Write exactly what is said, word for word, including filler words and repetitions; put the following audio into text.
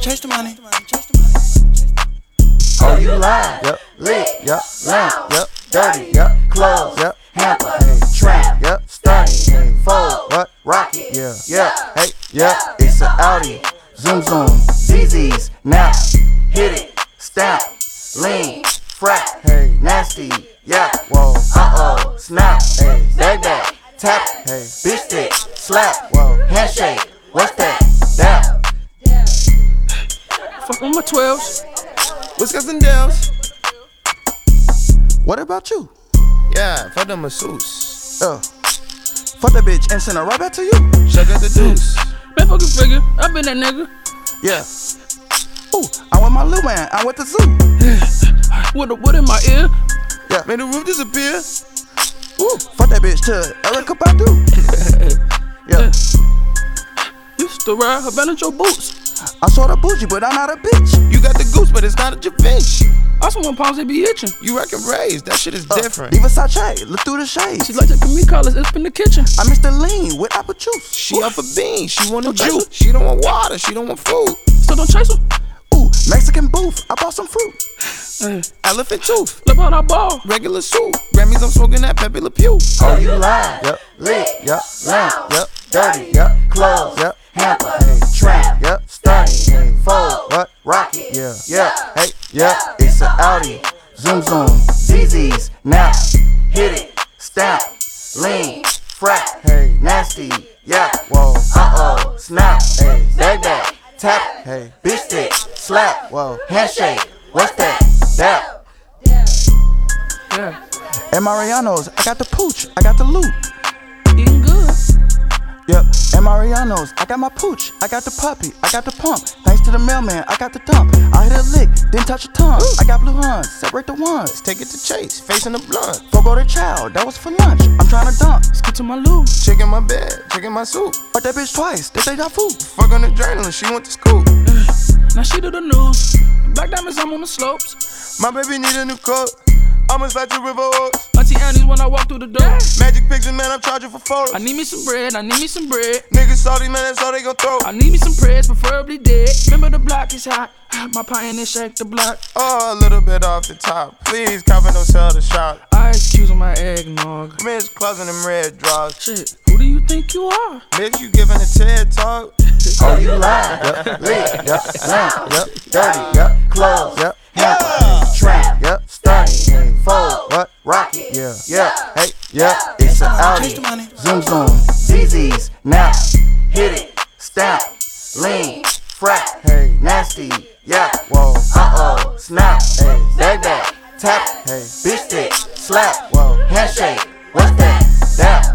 chase the money. Oh, you lying? Yep. Lit. Yep. Lamp. Yep. Dirty. Yep. Clothes. Yep. Hamper. Hey. Trap. Yep. Stunty. Hey. Fold. What? Rocket. Yeah. Yeah. Hey. Yeah. It's an Audi. Zoom zoom. Z Z's. Now. Hit it. Stamp. Lean. Frat. Hey. Nasty. Yeah. Whoa. Uh oh. Snap. Hey. Bag bag. Tap. Hey. Bitch stick. Slap. Whoa. Handshake. What's that? Down. Fuck with my twelves. Whiskers and Dells. What about you? Yeah, fuck the masseuse. Uh. Fuck that bitch and send her right back to you. Check out the deuce. Man, fucking figure. I been that nigga. Yeah. Ooh, I want my little man. I went to zoo. With the wood in my ear. Yeah. Made the roof disappear. Ooh, fuck that bitch to Erica Badu. Yeah. Used to ride her band your boots. I saw the bougie, but I'm not a bitch. You got the goose, but it's not a Javinci. I saw one pounds they be itching. You rockin' braids, that shit is Uh, different. Even Versace, look through the shades. She like to give me colors, it's in the kitchen. I missed the lean with apple juice. She off a bean, she want a Don't chase juice. her. She don't want water, she don't want food. So don't chase her. Ooh, Mexican booth, I bought some fruit. Hey, Elephant tooth, look how I ball. regular soup. Grammys, I'm smoking that Pepe Le Pew. Oh, you lying? Yep. Lit. Yep. Lamp. Yep. Dirty. Yep. Clothes. Yep. Hamper. Hey. Trap. Yep. Stunty. Hey. Fold. What? Rocket. Yeah. Yeah. Hey. Yeah. It's an Audi. Zoom zoom. Z Z's. Now. Hit it. Stamp. Lean. Frat. Hey. Nasty. Yeah. Whoa. Uh oh. Snap. Hey. Bag bag. Tap. Hey. Bitch stick. Slap. Whoa. Handshake. What's that? That. Yeah, At Mariano's, I got the pooch. I got the loot. eating good. Yep, at Mariano's, I got my pooch, I got the puppy, I got the pump. Thanks to the mailman, I got the dump. I hit a lick, didn't touch a tongue. I got blue huns, separate the ones. Take it to Chase, facing the blunt. Fogo the child, that was for lunch. I'm trying to dump. Let's get to my loo. Chicken my bed, chicken my soup. Fuck that bitch twice, they say that food. Fuck on the journalist, she went to school. Now she do the news. Black diamonds, I'm on the slopes. My baby need a new coat. Almost like the River Oaks. Auntie Annie's when I walk through the door. Magic pictures, man, I'm charging for photos. I need me some bread, I need me some bread. Niggas salty, man, that's all they gon' throw. I need me some prayers, preferably dead. Remember the block is hot. My pioneer shake the block. Oh, a little bit off the top. Please, cover no sell the shot. Ice cubes on my eggnog. Miss closing them red draws. Shit, who do you think you are? Bitch, you giving a TED talk. Oh, you lying? Yep, lit, yep, lamp, yep, dirty, yep, clothes, yep, hamper, trap, yep, stunty, hey, fold, what, rocket, yeah, yeah, hey, yeah, it's an Audi, zoom zoom, Z Z's, now, hit it, stamp, lean, frat, hey, nasty, yeah, whoa, uh oh, snap, hey, bag bag, tap, hey, bitch stick, slap, whoa, handshake, what's that, down.